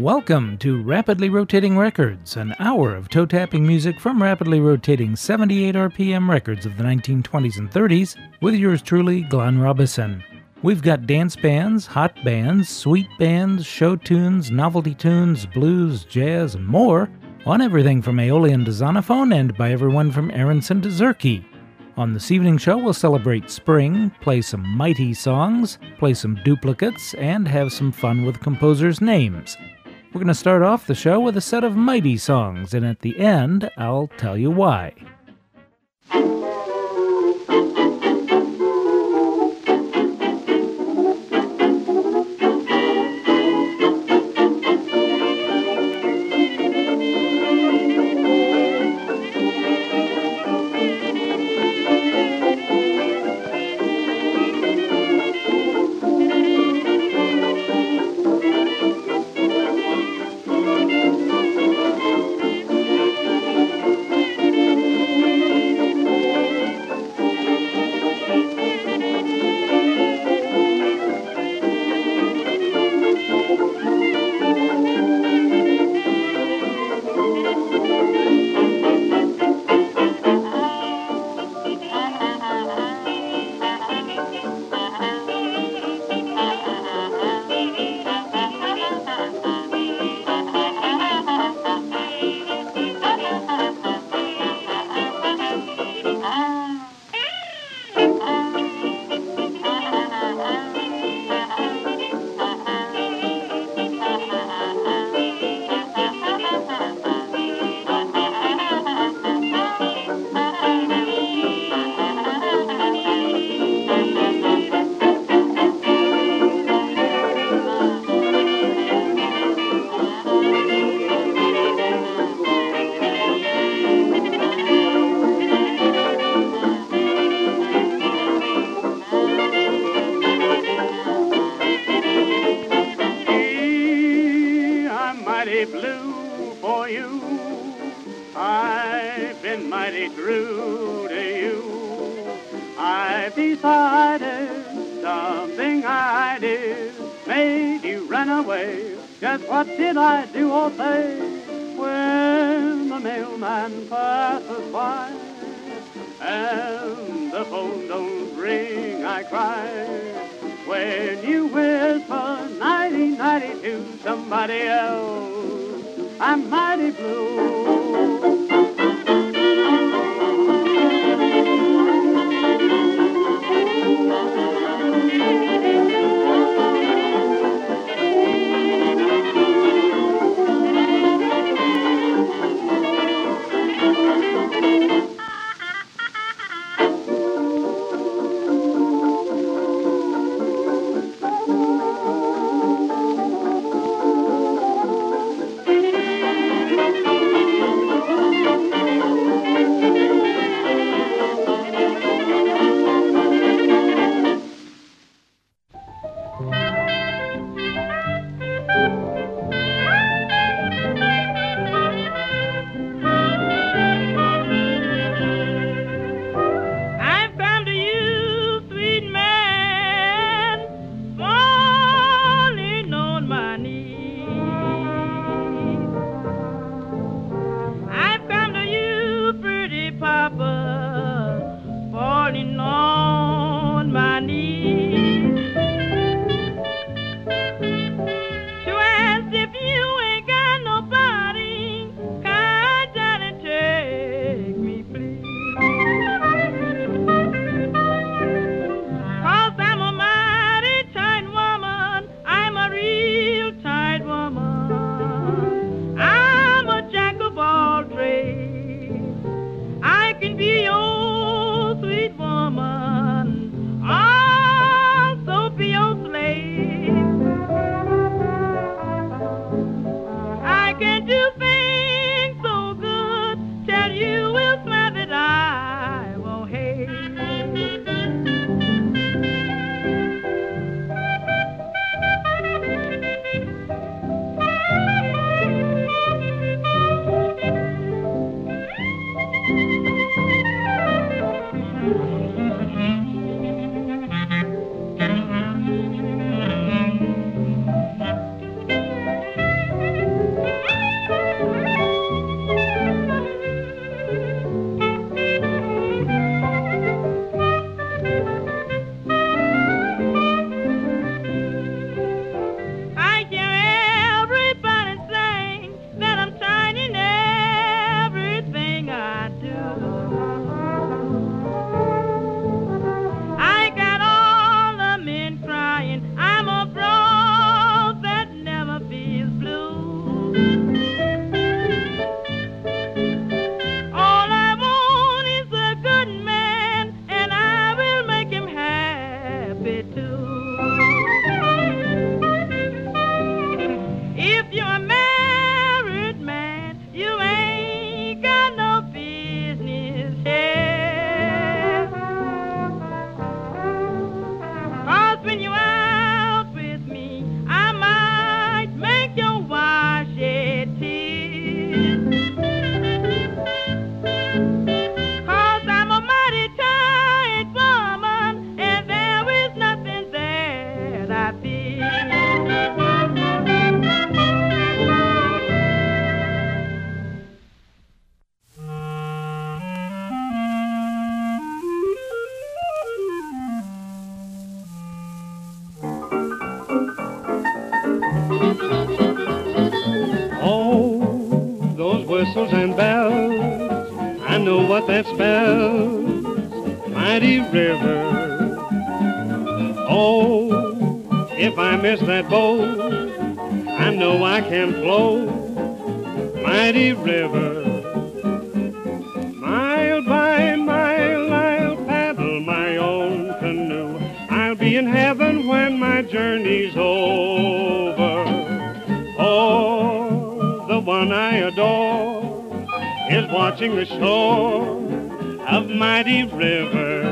Welcome to Rapidly Rotating Records, an hour of toe-tapping music from rapidly rotating 78 RPM records of the 1920s and 30s, with yours truly, Glenn Robison. We've got dance bands, hot bands, sweet bands, show tunes, novelty tunes, blues, jazz, and more, on everything from Aeolian to Zonophone and by everyone from Aronson to Zurke. On this evening show, we'll celebrate spring, play some mighty songs, play some duplicates, and have some fun with composers' names. We're going to start off the show with a set of mighty songs, and at the end, I'll tell you why. What did I do or say when the mailman passes by and the phone don't ring? I cry when you whisper nighty nighty to somebody else. I'm mighty blue. those whistles and bells, I know what that spells, mighty river. Oh, if I miss that boat, I know I can float, mighty river. Mile by mile I'll paddle my own canoe, I'll be in heaven when my journey's over. Oh, the one I adore is watching the shore of mighty river.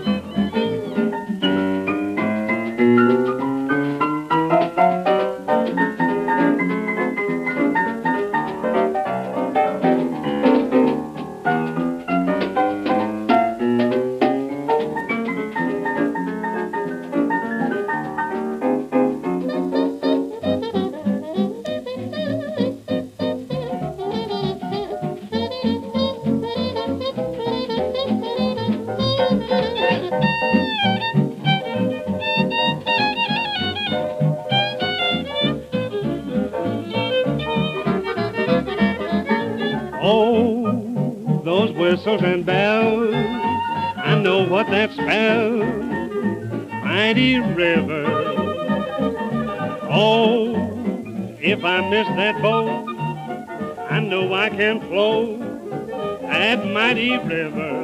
Oh, those whistles and bells, I know what that spells, mighty river. Oh, if I miss that boat, I know I can float that mighty river.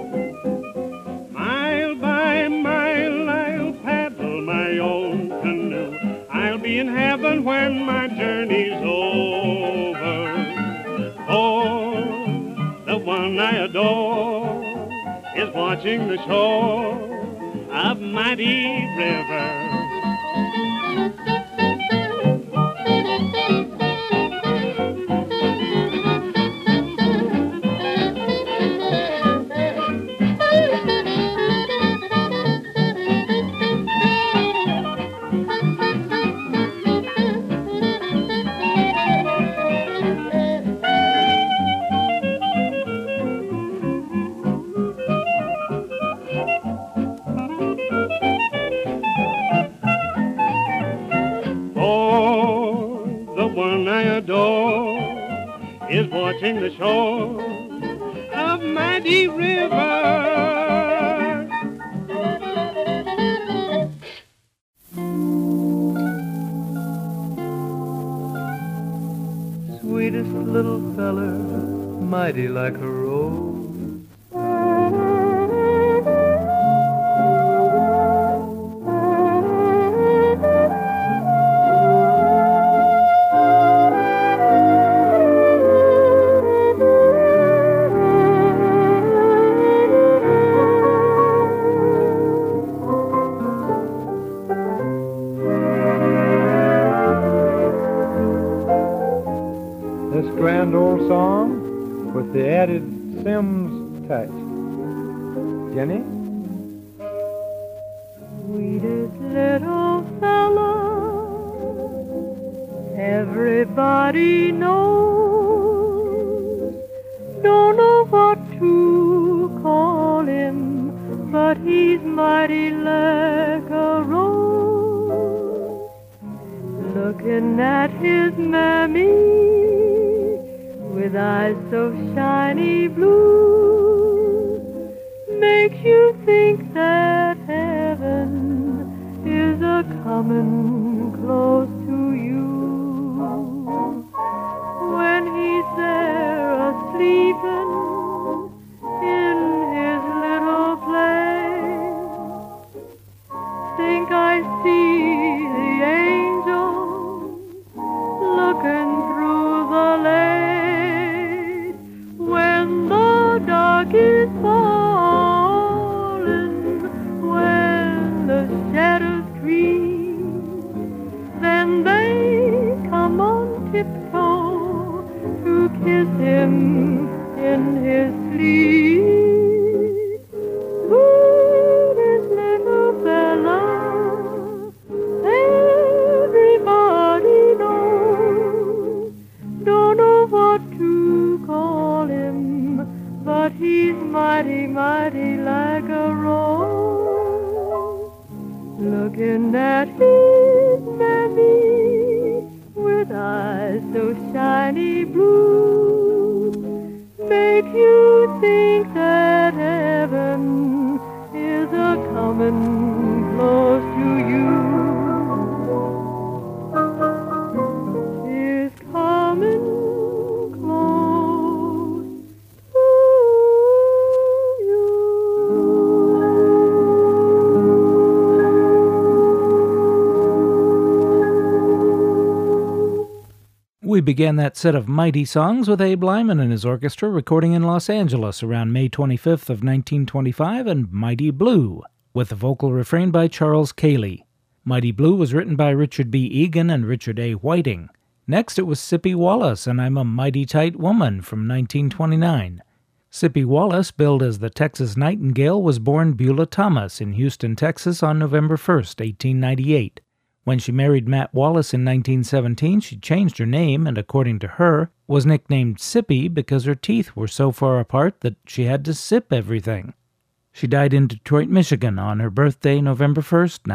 Mile by mile I'll paddle my own canoe, I'll be in heaven when my journey's over. Oh, the one I adore is watching the shore of mighty river. I adore is watching the shore of mighty river. Sweetest little feller, mighty like a rose. This grand old song with the added Sims touch. Jenny? Sweetest little fella, everybody knows. Don't know what to call him, but he's mighty like a rose. Looking at his mammy with eyes so shiny blue, makes you think that heaven is a-comin' close to you. When he's there a-sleepin' in his little place, think I see the angels looking through the lake. When the dark is falling, when the shadows creep, then they come on tiptoe to kiss him in his sleep. Sweetest little fella, everybody knows. Don't know what to call him, but he's mighty, mighty like a rose. Looking at his mammy with eyes so shiny blue, think that heaven is a-comin' close to you. Is comin' close to you. We began that set of mighty songs with Abe Lyman and his orchestra recording in Los Angeles around May 25th of 1925, and Mighty Blue, with the vocal refrain by Charles Cayley. Mighty Blue was written by Richard B. Egan and Richard A. Whiting. Next, it was Sippy Wallace and I'm a Mighty Tight Woman from 1929. Sippy Wallace, billed as the Texas Nightingale, was born Beulah Thomas in Houston, Texas on November 1st, 1898. When she married Matt Wallace in 1917, she changed her name and, according to her, was nicknamed Sippy because her teeth were so far apart that she had to sip everything. She died in Detroit, Michigan on her birthday, November 1st,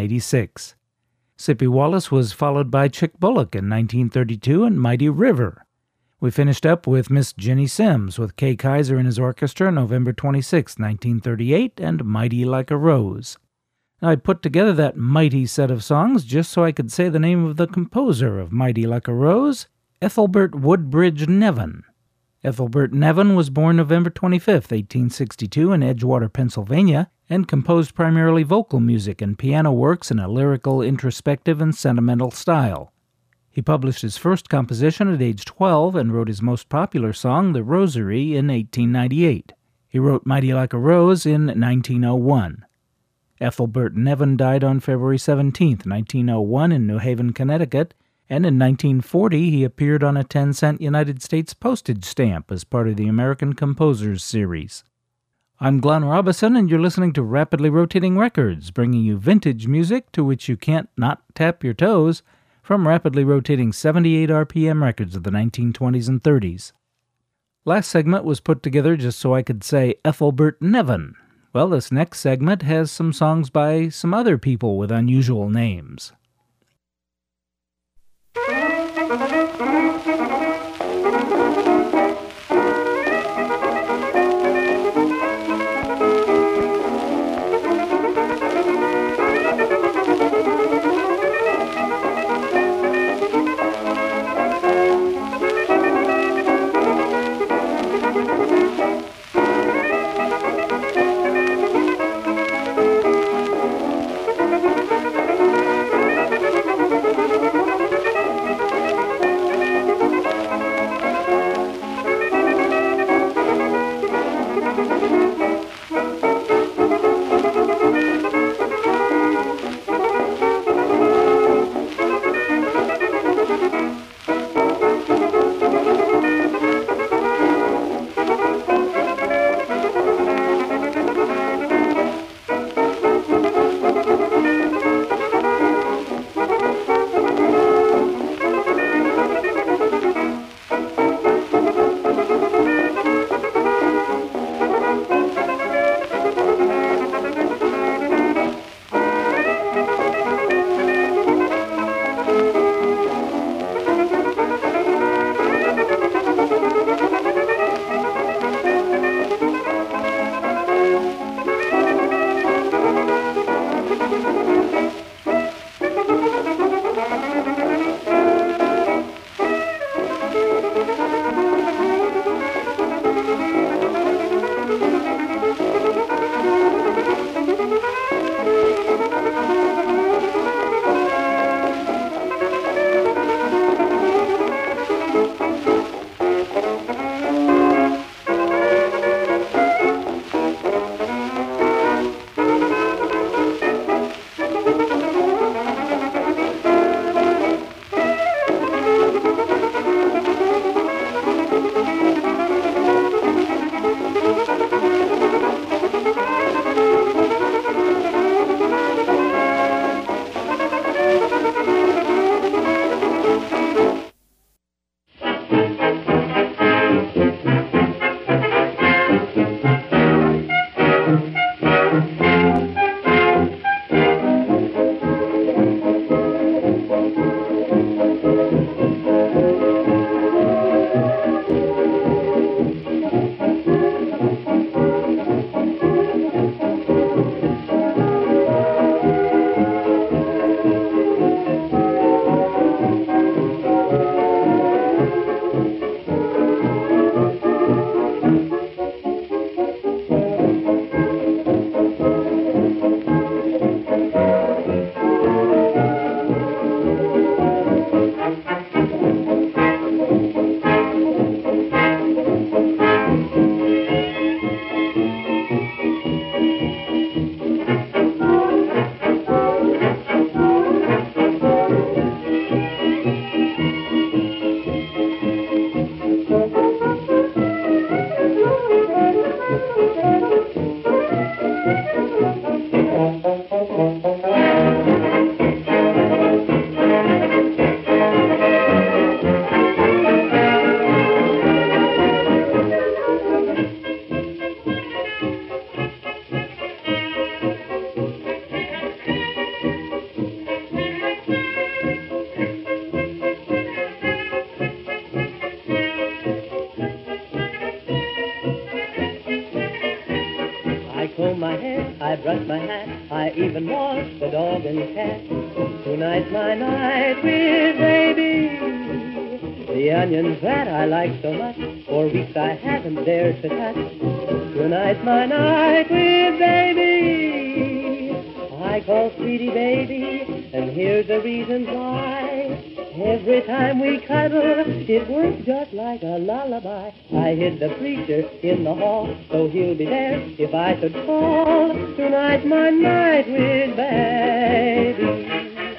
1986. Sippy Wallace was followed by Chick Bullock in 1932 and Mighty River. We finished up with Miss Ginny Simms with Kay Kaiser and his orchestra, November 26, 1938, and Mighty Like a Rose. I put together that mighty set of songs just so I could say the name of the composer of Mighty Like a Rose, Ethelbert Woodbridge Nevin. Ethelbert Nevin was born November 25, 1862 in Edgewater, Pennsylvania, and composed primarily vocal music and piano works in a lyrical, introspective, and sentimental style. He published his first composition at age 12 and wrote his most popular song, The Rosary, in 1898. He wrote Mighty Like a Rose in 1901. Ethelbert Nevin died on February 17, 1901 in New Haven, Connecticut, and in 1940 he appeared on a 10-cent United States postage stamp as part of the American Composers series. I'm Glenn Robison, and you're listening to Rapidly Rotating Records, bringing you vintage music to which you can't not tap your toes from rapidly rotating 78 RPM records of the 1920s and 30s. Last segment was put together just so I could say Ethelbert Nevin. Well, this next segment has some songs by some other people with unusual names. I brush my hat, I even wash the dog and cat. Tonight's my night with baby. The onions that I like so much, for weeks I haven't dared to touch. Tonight's my night with baby. I call Sweetie baby, and here's the reason why. Every time we cuddle, it works just like a lullaby. I hid the preacher in the hall, so he'll be there if I should fall. Tonight's my night with baby.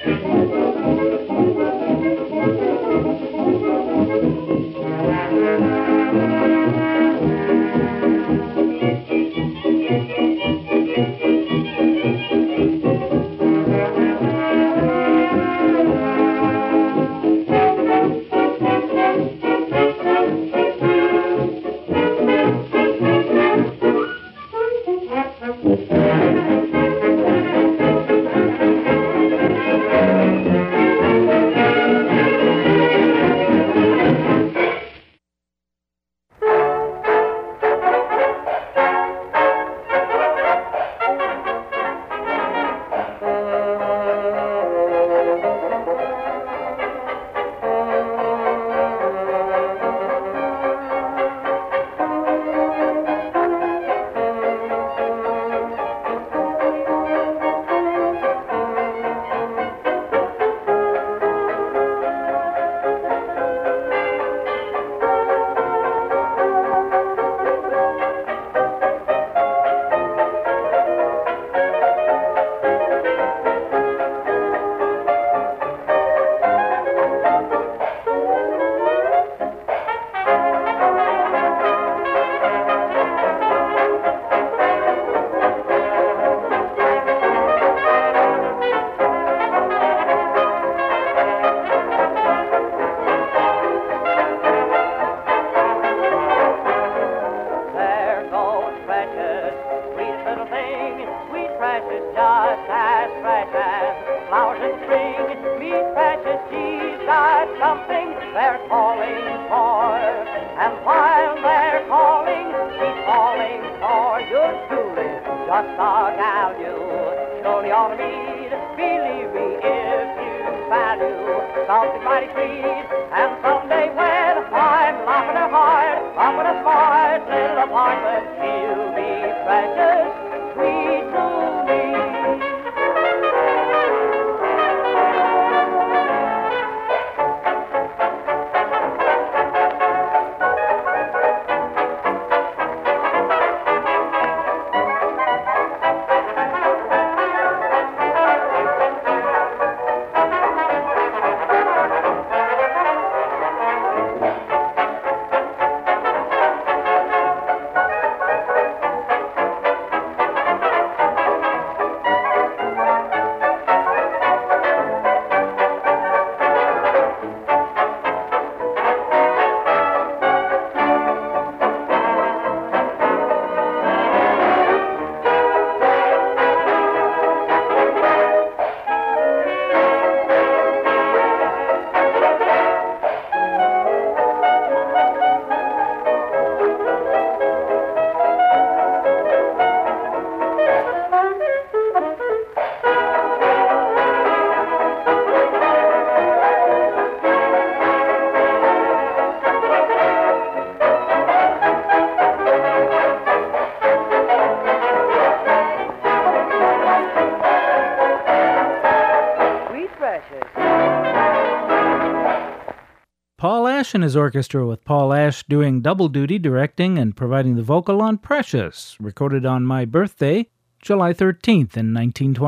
Paul Ash and his orchestra, with Paul Ash doing double duty, directing and providing the vocal on Precious, recorded on my birthday, July 13th in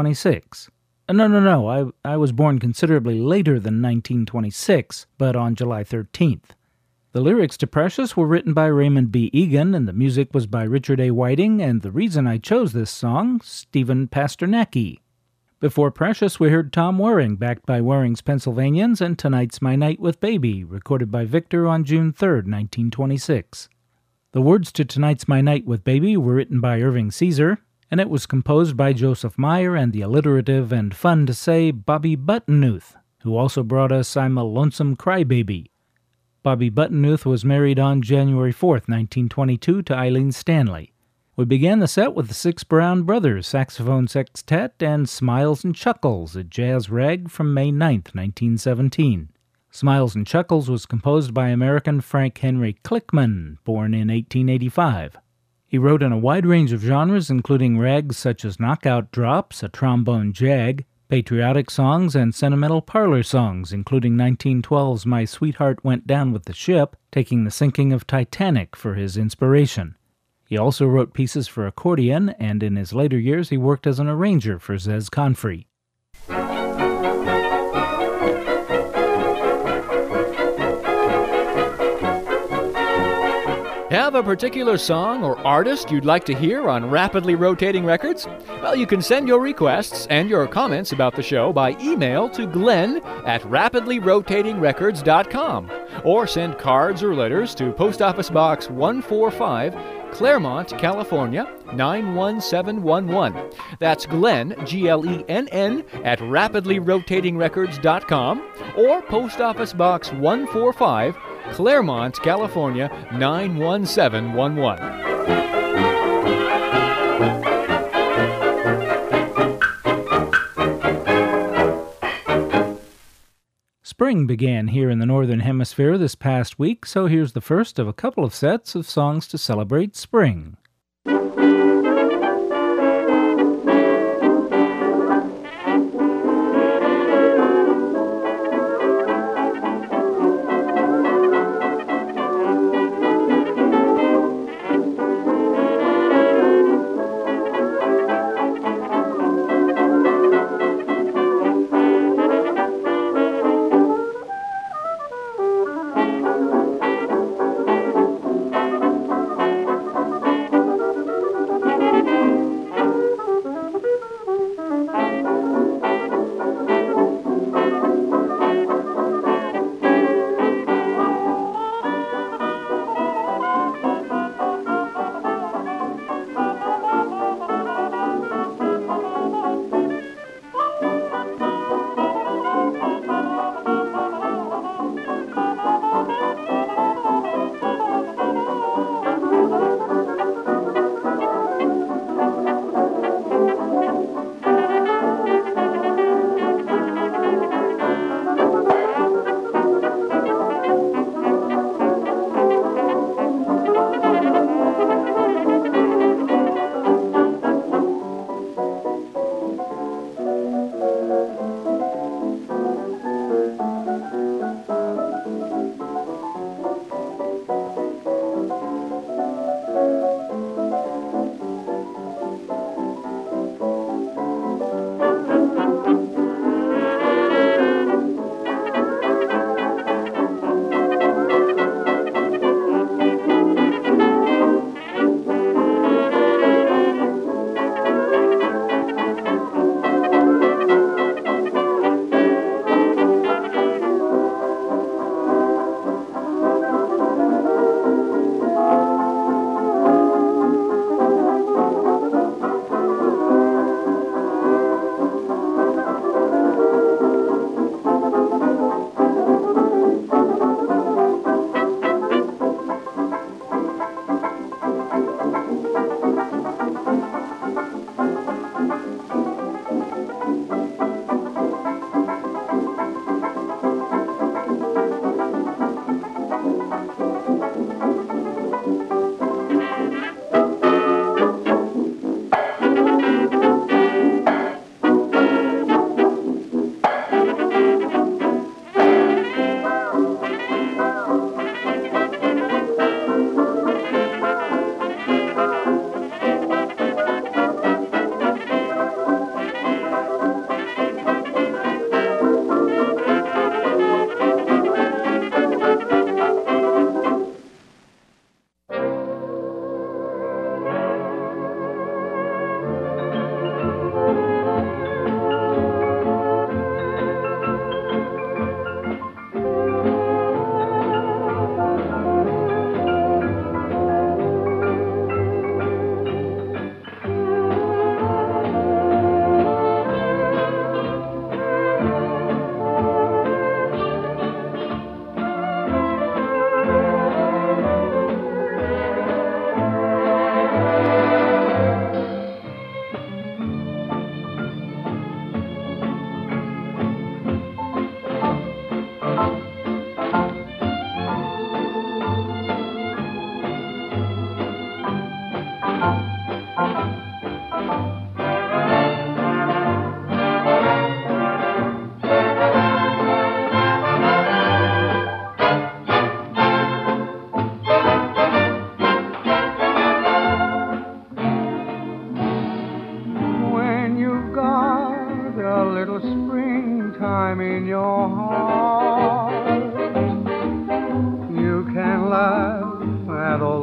1926. No, I was born considerably later than 1926, but on July 13th. The lyrics to Precious were written by Raymond B. Egan, and the music was by Richard A. Whiting, and the reason I chose this song, Stephen Pasternacki. Before Precious, we heard Tom Waring, backed by Waring's Pennsylvanians, and Tonight's My Night with Baby, recorded by Victor on June 3, 1926. The words to Tonight's My Night with Baby were written by Irving Caesar, and it was composed by Joseph Meyer and the alliterative and fun-to-say Bobby Buttonooth, who also brought us I'm a Lonesome Crybaby. Bobby Buttonooth was married on January 4, 1922, to Eileen Stanley. We began the set with the Six Brown Brothers Saxophone Sextet and Smiles and Chuckles, a jazz rag from May 9, 1917. Smiles and Chuckles was composed by American Frank Henry Klickman, born in 1885. He wrote in a wide range of genres, including rags such as knockout drops, a trombone jag, patriotic songs, and sentimental parlor songs, including 1912's My Sweetheart Went Down with the Ship, taking the sinking of Titanic for his inspiration. He also wrote pieces for accordion, and in his later years he worked as an arranger for Zez Confrey. Have a particular song or artist you'd like to hear on Rapidly Rotating Records? Well, you can send your requests and your comments about the show by email to glenn@rapidlyrotatingrecords.com, or send cards or letters to Post Office Box 145, Claremont, California, 91711. That's Glenn, Glenn, at rapidlyrotatingrecords.com, or Post Office Box 145, Claremont, California, 91711. Spring began here in the Northern Hemisphere this past week, so here's the first of a couple of sets of songs to celebrate spring.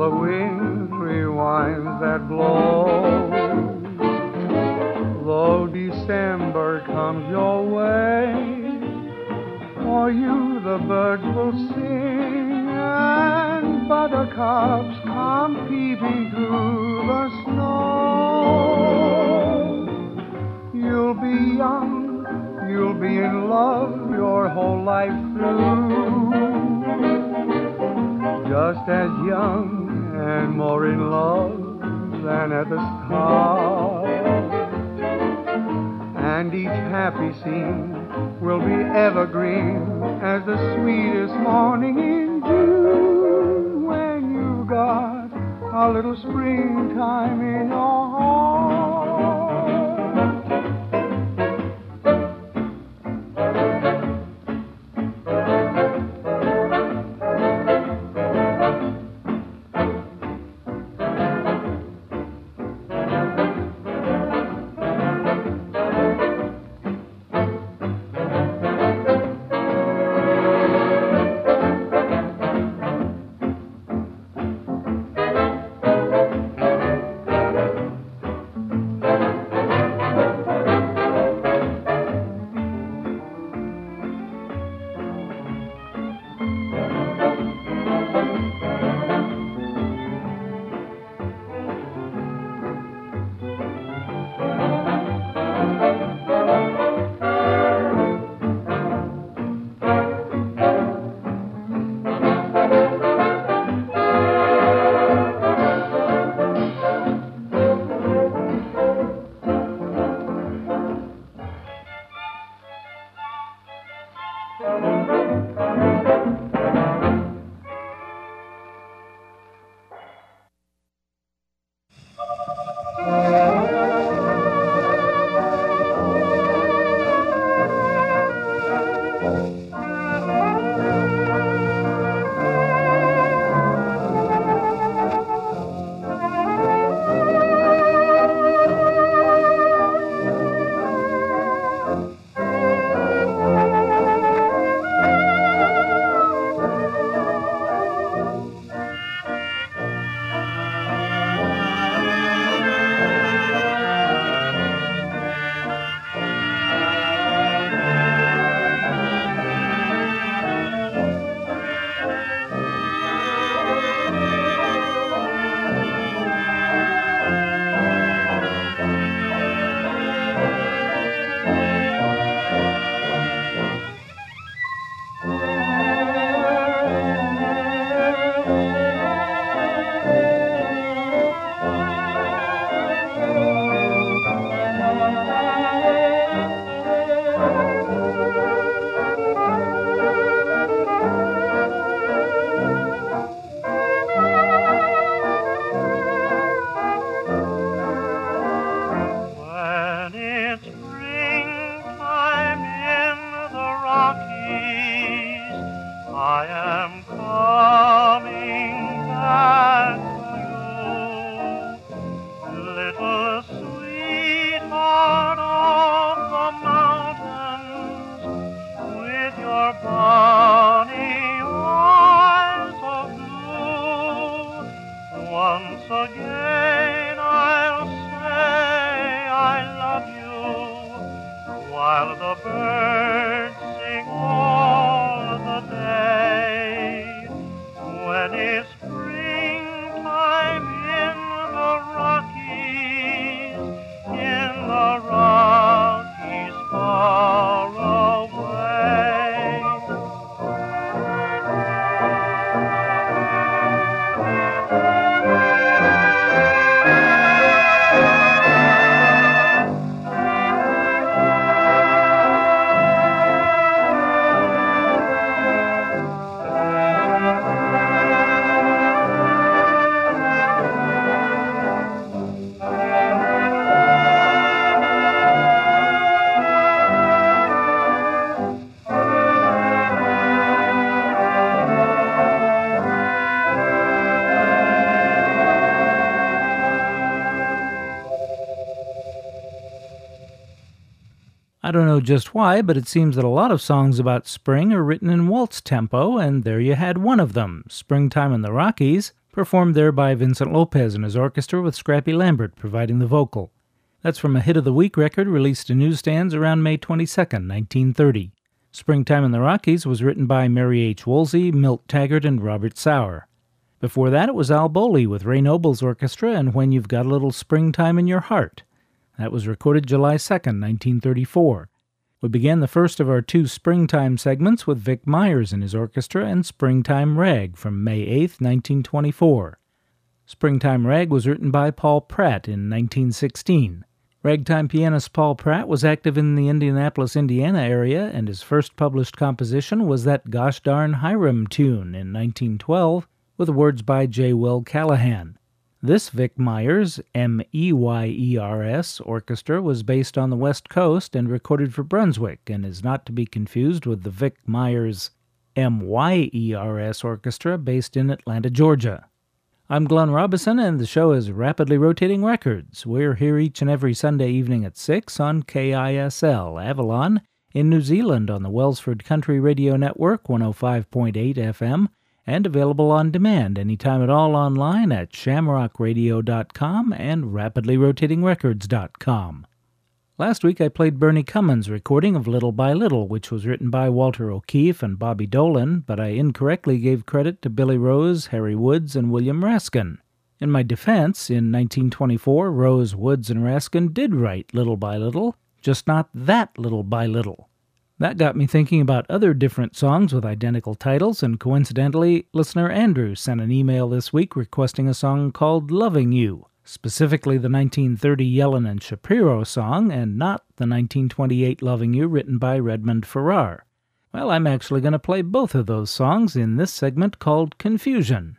the wintry winds that blow. Though December comes your way, for you the birds will sing, and buttercups come peeping through the snow. You'll be young, you'll be in love your whole life through, just as young and more in love than at the start. And each happy scene will be evergreen as the sweetest morning in June, when you got a little springtime in your heart. I don't know just why, but it seems that a lot of songs about spring are written in waltz tempo, and there you had one of them, Springtime in the Rockies, performed there by Vincent Lopez and his orchestra with Scrappy Lambert providing the vocal. That's from a Hit of the Week record released in newsstands around May 22, 1930. Springtime in the Rockies was written by Mary H. Woolsey, Milt Taggart, and Robert Sauer. Before that, it was Al Bowley with Ray Noble's orchestra and When You've Got a Little Springtime in Your Heart. That was recorded July 2, 1934. We began the first of our two springtime segments with Vic Myers and his orchestra and Springtime Rag from May 8, 1924. Springtime Rag was written by Paul Pratt in 1916. Ragtime pianist Paul Pratt was active in the Indianapolis, Indiana area, and his first published composition was that Gosh Darn Hiram tune in 1912 with words by J. Will Callahan. This Vic Myers, Meyers, orchestra was based on the West Coast and recorded for Brunswick and is not to be confused with the Vic Myers, Myers orchestra based in Atlanta, Georgia. I'm Glenn Robison, and the show is Rapidly Rotating Records. We're here each and every Sunday evening at 6 on KISL, Avalon, in New Zealand on the Wellsford Country Radio Network, 105.8 FM, and available on demand anytime at all online at shamrockradio.com and rapidlyrotatingrecords.com. Last week I played Bernie Cummins' recording of Little by Little, which was written by Walter O'Keefe and Bobby Dolan, but I incorrectly gave credit to Billy Rose, Harry Woods, and William Raskin. In my defense, in 1924, Rose, Woods, and Raskin did write Little by Little, just not that Little by Little. That got me thinking about other different songs with identical titles, and coincidentally, listener Andrew sent an email this week requesting a song called Loving You, specifically the 1930 Yellen and Shapiro song, and not the 1928 Loving You written by Redmond Farrar. Well, I'm actually going to play both of those songs in this segment called Confusion.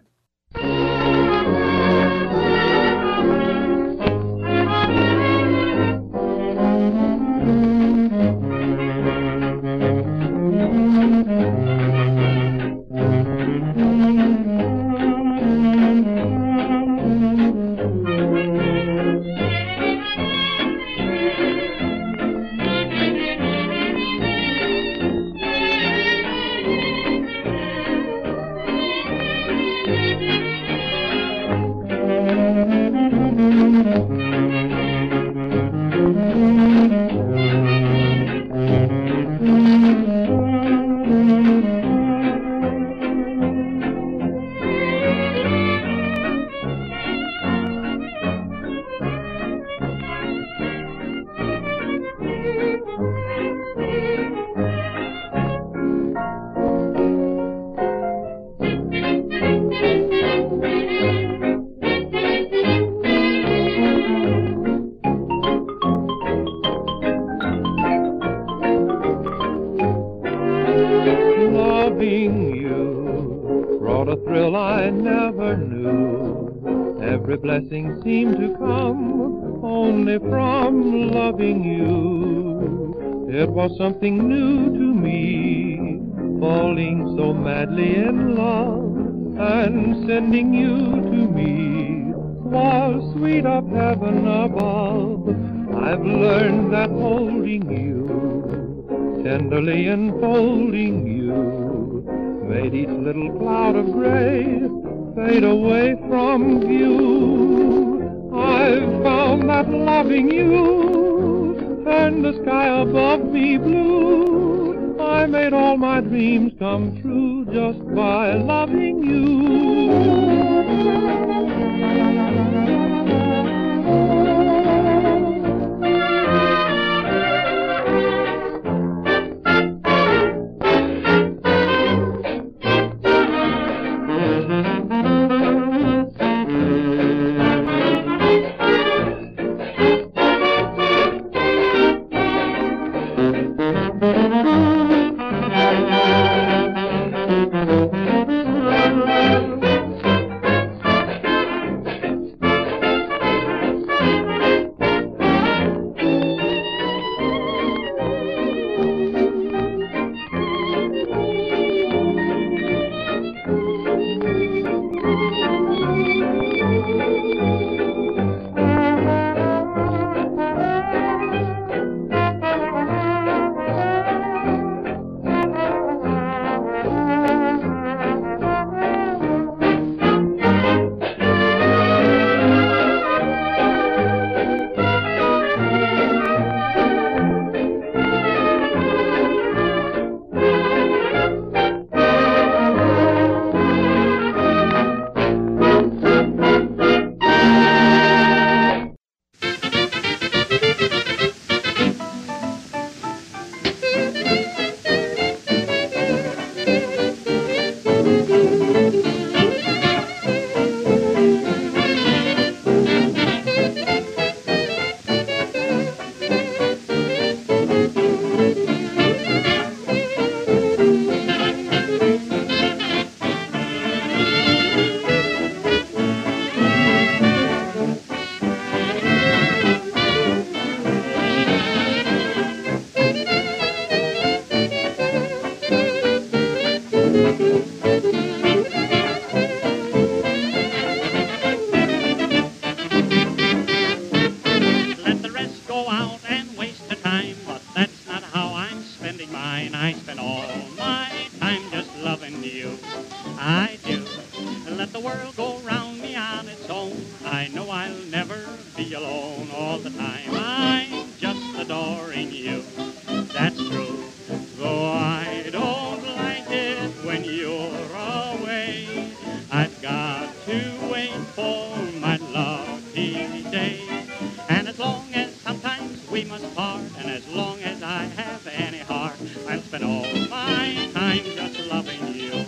Loving you brought a thrill I never knew. Every blessing seemed to come only from loving you. It was something new to me, falling so madly in love, and sending you to me was sweet of heaven above. I've learned that holding you, tenderly enfolding you, made each little cloud of gray fade away from view. I've found that loving you turned the sky above me blue. I made all my dreams come true just by loving you. I know I'll never be alone all the time. I'm just adoring you. That's true. Though I don't like it when you're away, I've got to wait for my lucky day. And as long as sometimes we must part, and as long as I have any heart, I'll spend all my time just loving you.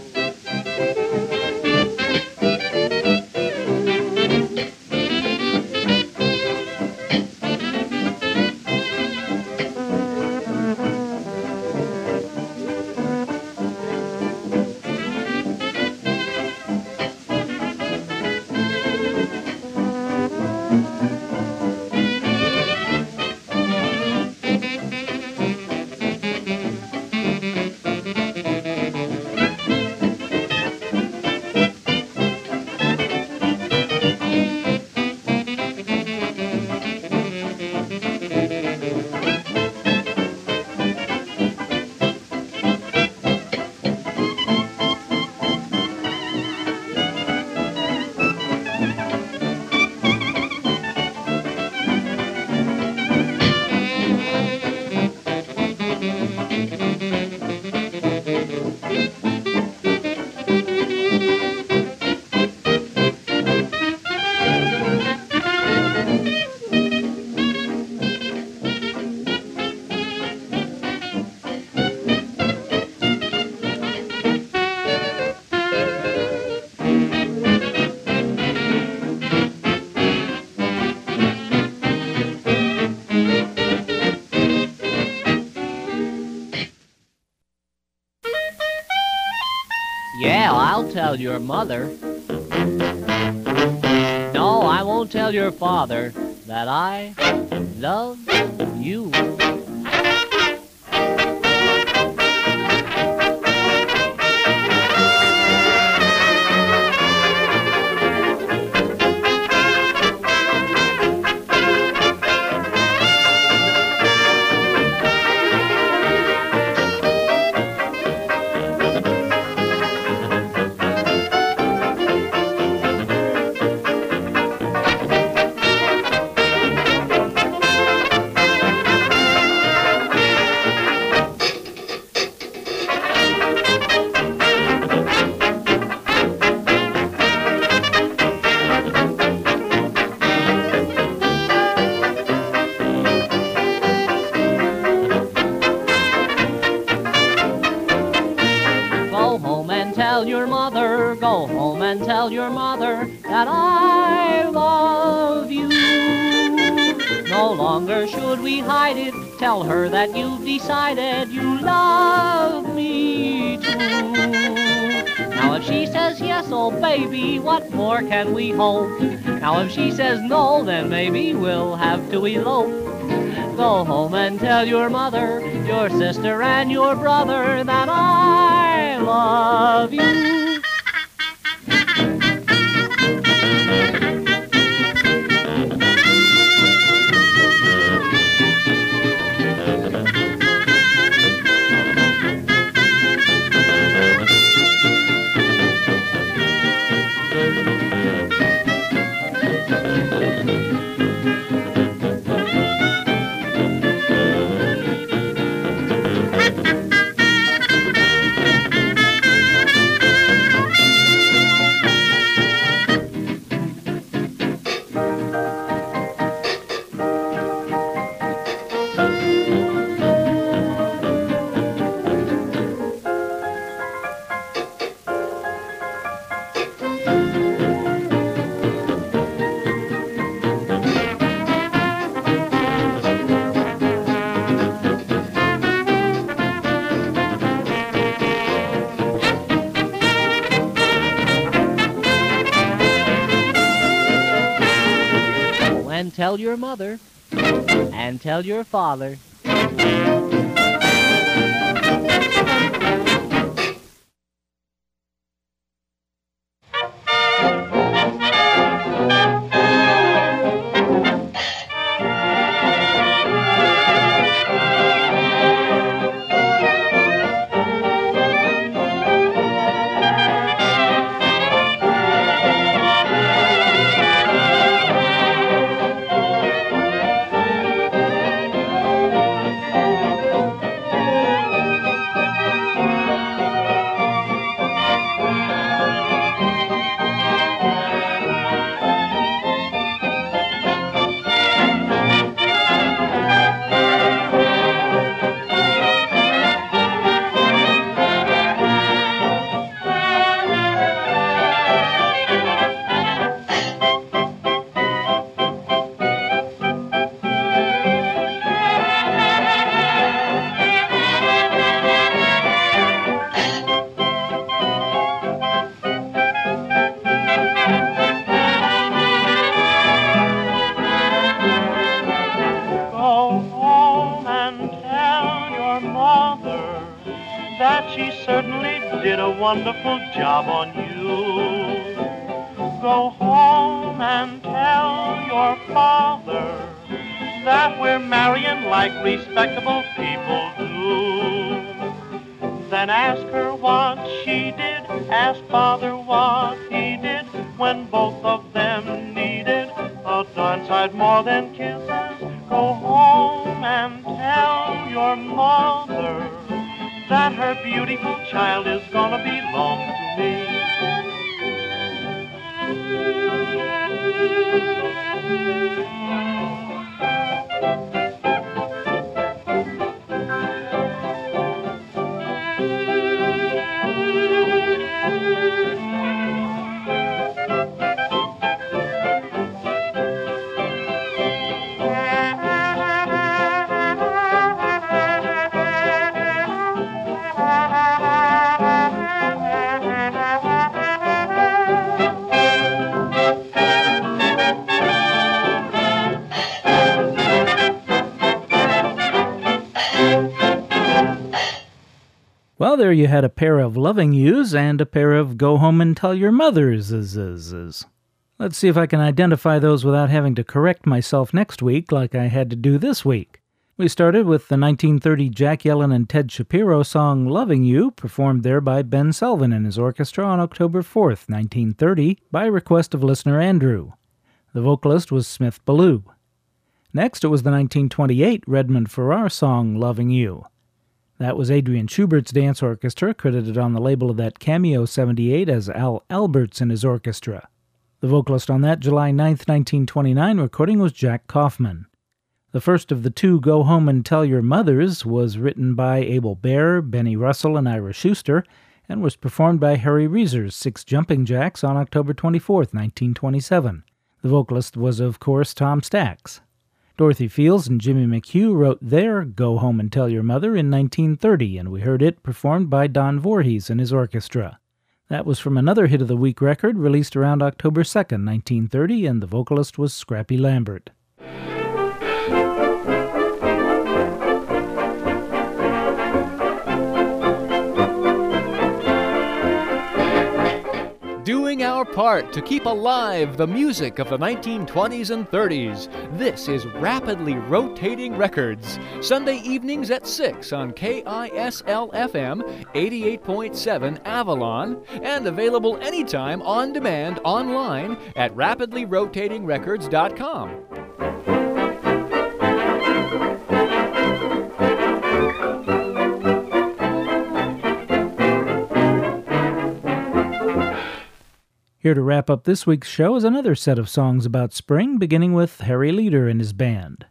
Yeah, I'll tell your mother. No, I won't tell your father that I love you. Go home and tell your mother that I love you. No longer should we hide it. Tell her that you've decided you love me too. Now if she says yes, oh baby, what more can we hope? Now if she says no, then maybe we'll have to elope. Go home and tell your mother, your sister and your brother that I love you. And tell your mother, and tell your father. did a wonderful job on you. Go home and tell your father that we're marrying like respectable people do. Then ask her what she did, ask father what he did when both of them needed a darn sight more than kisses. Go home and tell your mother that her beautiful child is gonna belong to me. Well, there you had a pair of Loving Yous and a pair of Go Home and Tell Your Mothers. Let's see if I can identify those without having to correct myself next week like I had to do this week. We started with the 1930 Jack Yellen and Ted Shapiro song Loving You, performed there by Ben Selvin and his orchestra on October 4th, 1930, by request of listener Andrew. The vocalist was Smith Ballou. Next, it was the 1928 Redmond Farrar song Loving You. That was Adrian Schubert's dance orchestra, credited on the label of that Cameo 78 as Al Alberts and his orchestra. The vocalist on that July 9, 1929 recording was Jack Kaufman. The first of the two Go Home and Tell Your Mothers was written by Abel Baer, Benny Russell, and Ira Schuster, and was performed by Harry Reeser's Six Jumping Jacks on October 24, 1927. The vocalist was, of course, Tom Stax. Dorothy Fields and Jimmy McHugh wrote their Go Home and Tell Your Mother in 1930, and we heard it performed by Don Voorhees and his orchestra. That was from another Hit of the Week record released around October 2nd, 1930, and the vocalist was Scrappy Lambert. Doing our part to keep alive the music of the 1920s and 30s. This is Rapidly Rotating Records. Sunday evenings at 6 on KISL-FM 88.7 Avalon, and available anytime on demand online at rapidlyrotatingrecords.com. Here to wrap up this week's show is another set of songs about spring, beginning with Harry Leader and his band.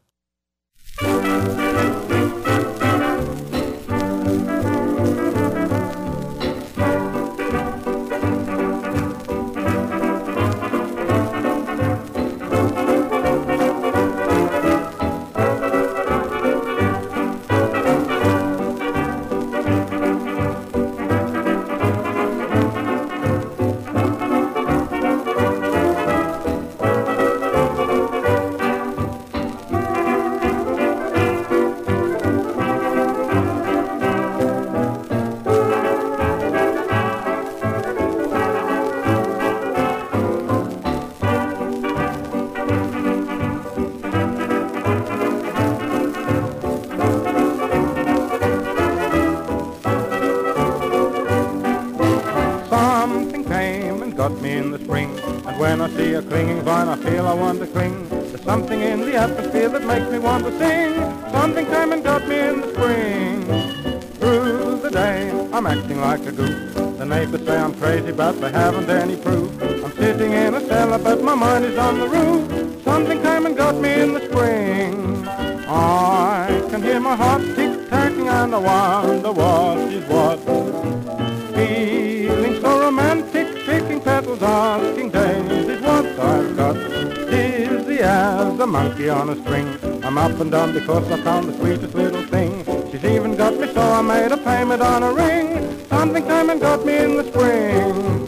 When I see a clinging vine, I feel I want to cling. There's something in the atmosphere that makes me want to sing. Something came and got me in the spring. Through the day, I'm acting like a goof. The neighbors say I'm crazy, but they haven't any proof. I'm sitting in a cellar, but my mind is on the roof. Something came and got me in the spring. I can hear my heart tick-tacking, and I wonder what is what. Feeling so romantic, picking petals, asking daisies what I've got. Dizzy as a monkey on a string, I'm up and down because I found the sweetest little thing. She's even got me so I made a payment on a ring. Something came and got me in the spring.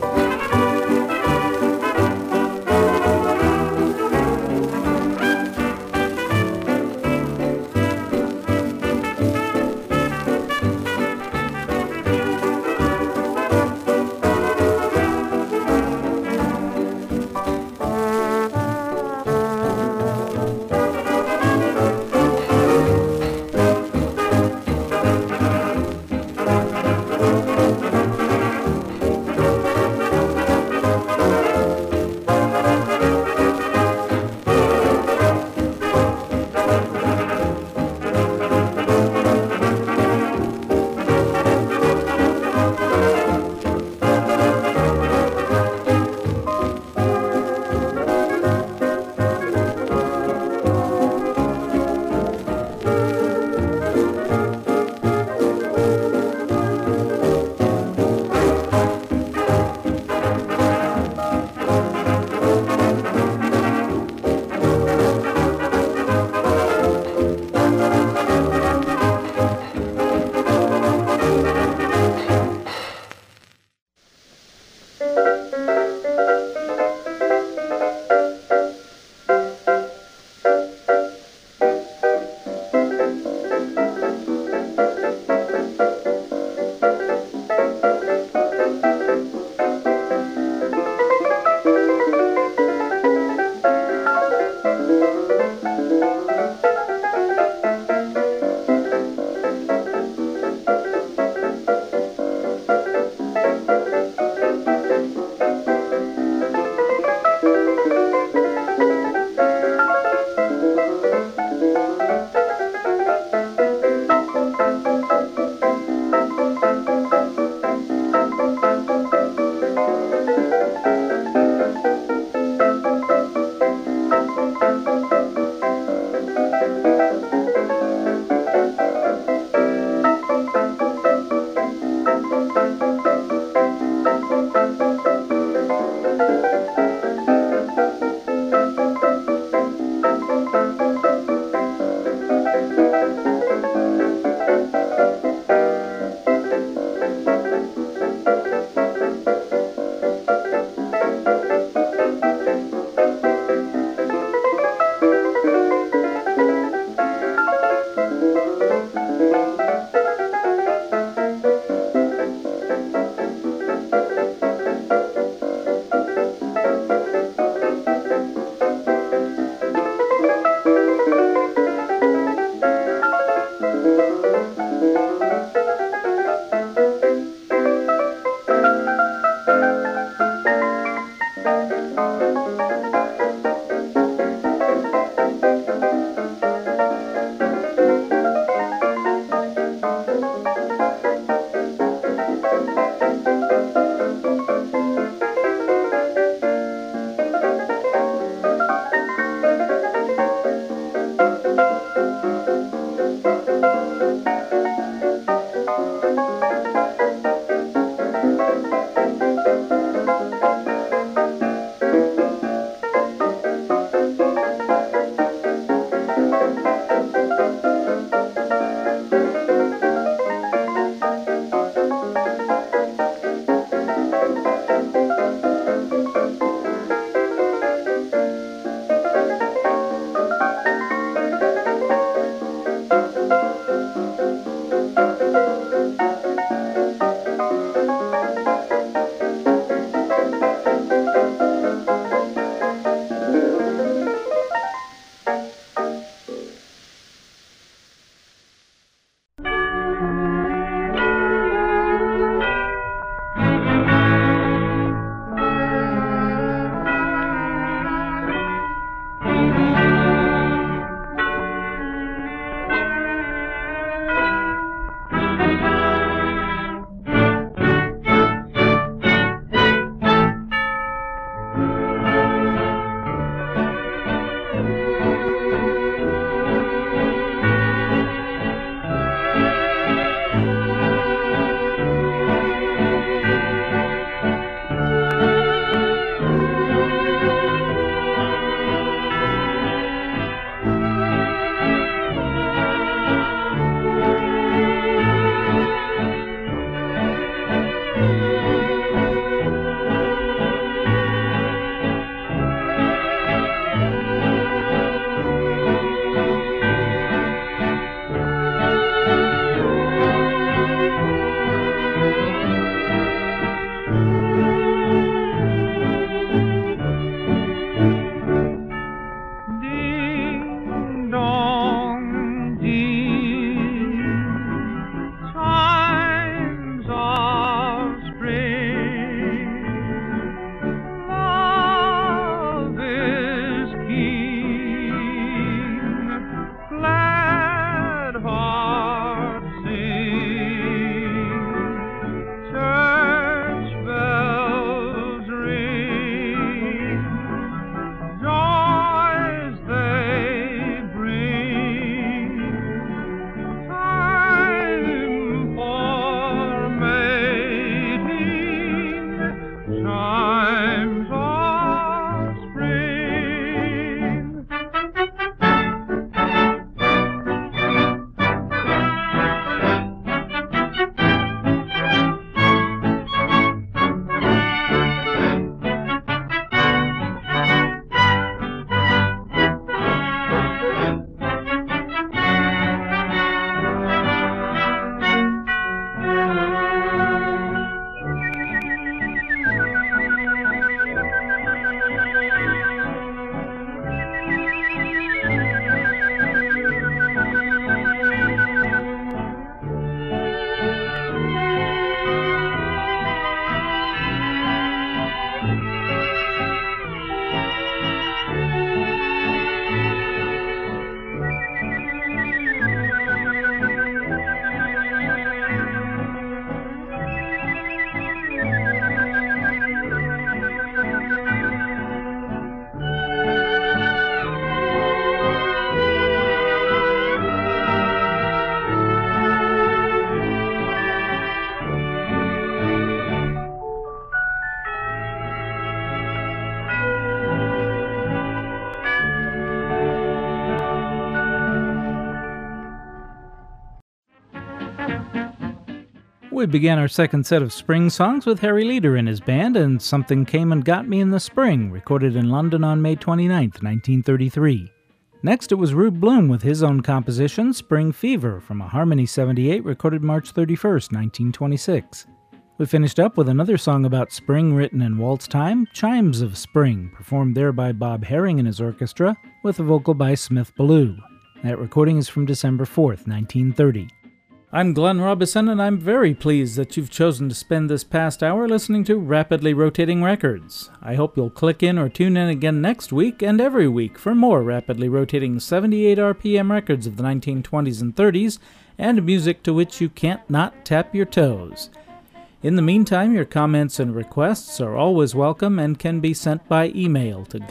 We began our second set of spring songs with Harry Leader and his band and Something Came and Got Me in the Spring, recorded in London on May 29, 1933. Next, it was Rube Bloom with his own composition, Spring Fever, from a Harmony 78 recorded March 31, 1926. We finished up with another song about spring written in waltz time, Chimes of Spring, performed there by Bob Herring and his orchestra, with a vocal by Smith Ballou. That recording is from December 4, 1930. I'm Glenn Robison, and I'm very pleased that you've chosen to spend this past hour listening to Rapidly Rotating Records. I hope you'll click in or tune in again next week and every week for more rapidly rotating 78 RPM records of the 1920s and 30s, and music to which you can't not tap your toes. In the meantime, your comments and requests are always welcome and can be sent by email to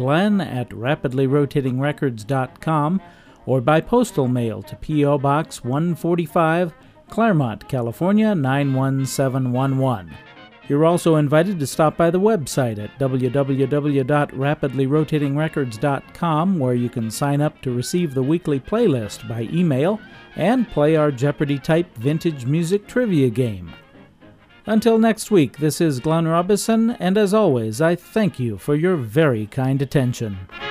glenn@rapidlyrotatingrecords.com or by postal mail to P.O. Box 145, Claremont, California 91711. You're also invited to stop by the website at www.rapidlyrotatingrecords.com, where you can sign up to receive the weekly playlist by email and play our Jeopardy-type vintage music trivia game. Until next week, this is Glenn Robison, and as always, I thank you for your very kind attention.